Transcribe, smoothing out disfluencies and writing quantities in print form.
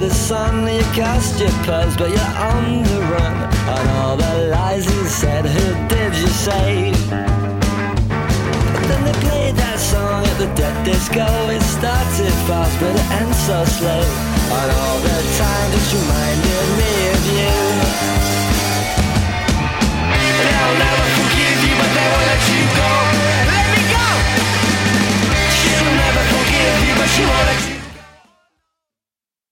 the sun, you cast your pearls, but you're on the run. And all the lies you said, who did you save? But then they played that song at the dead disco. It started fast, but it ends so slow. And all the time